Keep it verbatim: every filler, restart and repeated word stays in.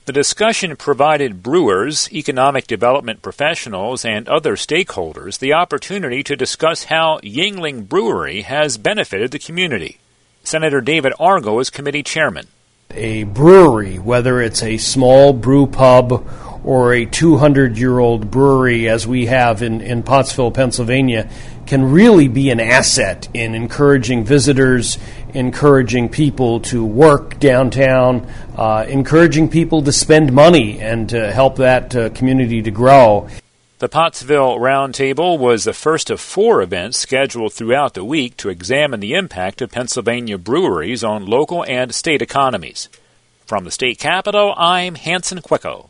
The discussion provided brewers, economic development professionals, and other stakeholders the opportunity to discuss how Yuengling Brewery has benefited the community. Senator David Argo is committee chairman. A brewery, whether it's a small brew pub or a two hundred year old brewery as we have in, in Pottsville, Pennsylvania, can really be an asset in encouraging visitors, encouraging people to work downtown, uh, encouraging people to spend money and to help that uh, community to grow. The Pottsville Roundtable was the first of four events scheduled throughout the week to examine the impact of Pennsylvania breweries on local and state economies. From the state capitol, I'm Hanson Quicko.